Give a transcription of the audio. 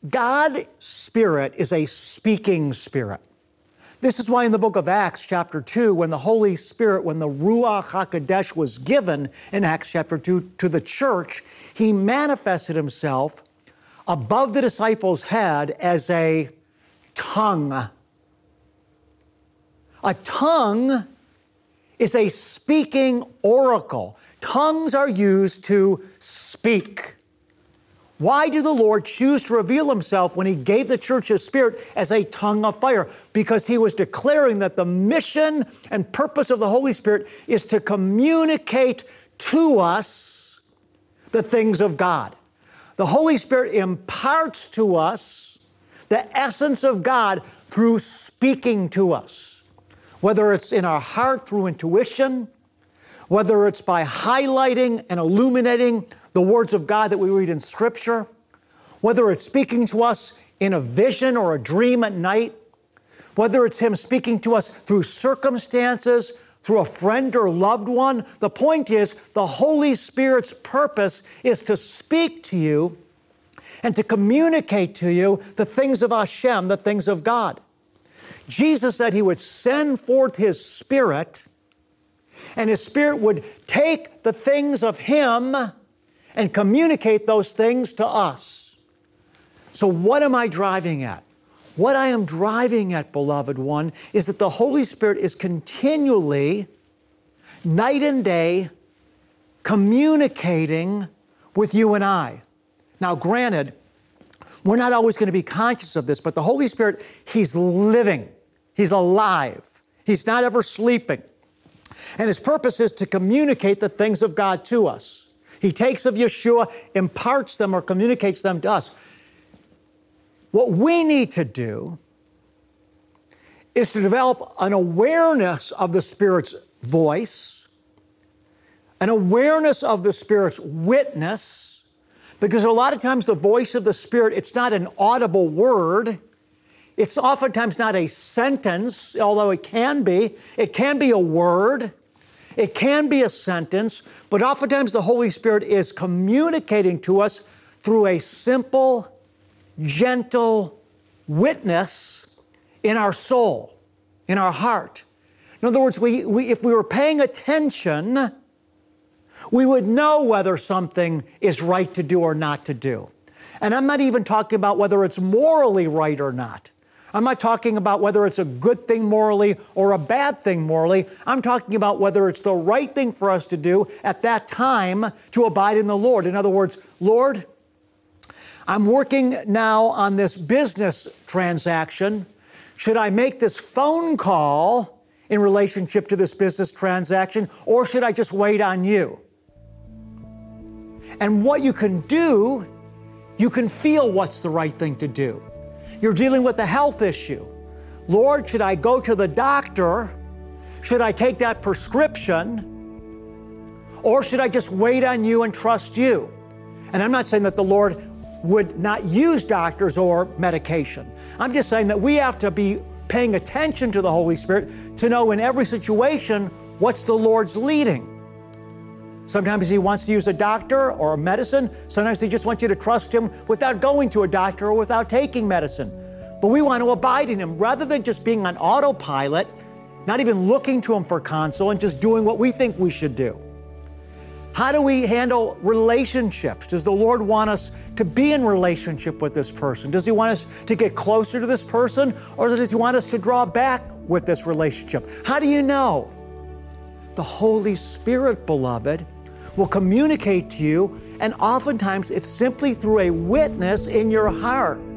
God's Spirit is a speaking Spirit. This is why in the book of Acts chapter 2, when the Holy Spirit, when the Ruach HaKodesh was given in Acts chapter 2 to the church, He manifested Himself above the disciples' head as a tongue. A tongue is a speaking oracle. Tongues are used to speak. Why did the Lord choose to reveal Himself when He gave the church His Spirit as a tongue of fire? Because He was declaring that the mission and purpose of the Holy Spirit is to communicate to us the things of God. The Holy Spirit imparts to us the essence of God through speaking to us. Whether it's in our heart through intuition, whether it's by highlighting and illuminating the words of God that we read in Scripture, whether it's speaking to us in a vision or a dream at night, whether it's Him speaking to us through circumstances, through a friend or loved one. The point is, the Holy Spirit's purpose is to speak to you and to communicate to you the things of Hashem, the things of God. Jesus said He would send forth His Spirit, and His Spirit would take the things of Him and communicate those things to us. So what am I driving at? What I am driving at, beloved one, is that the Holy Spirit is continually, night and day, communicating with you and I. Now, granted, we're not always going to be conscious of this, but the Holy Spirit, He's living. He's alive. He's not ever sleeping. And His purpose is to communicate the things of God to us. He takes of Yeshua, imparts them or communicates them to us. What we need to do is to develop an awareness of the Spirit's voice, an awareness of the Spirit's witness, because a lot of times the voice of the Spirit, it's not an audible word. It's oftentimes not a sentence, although it can be. It can be a word. It can be a sentence, but oftentimes the Holy Spirit is communicating to us through a simple, gentle witness in our soul, in our heart. In other words, if we were paying attention, we would know whether something is right to do or not to do. And I'm not even talking about whether it's morally right or not. I'm not talking about whether it's a good thing morally or a bad thing morally. I'm talking about whether it's the right thing for us to do at that time to abide in the Lord. In other words, Lord, I'm working now on this business transaction. Should I make this phone call in relationship to this business transaction, or should I just wait on you? And what you can do, you can feel what's the right thing to do. You're dealing with a health issue. Lord, should I go to the doctor? Should I take that prescription? Or should I just wait on you and trust you? And I'm not saying that the Lord would not use doctors or medication. I'm just saying that we have to be paying attention to the Holy Spirit to know in every situation what's the Lord's leading. Sometimes He wants to use a doctor or a medicine. Sometimes He just wants you to trust Him without going to a doctor or without taking medicine. But we want to abide in Him rather than just being on autopilot, not even looking to Him for counsel and just doing what we think we should do. How do we handle relationships? Does the Lord want us to be in relationship with this person? Does He want us to get closer to this person, or does He want us to draw back with this relationship? How do you know? The Holy Spirit, beloved, will communicate to you, and oftentimes it's simply through a witness in your heart.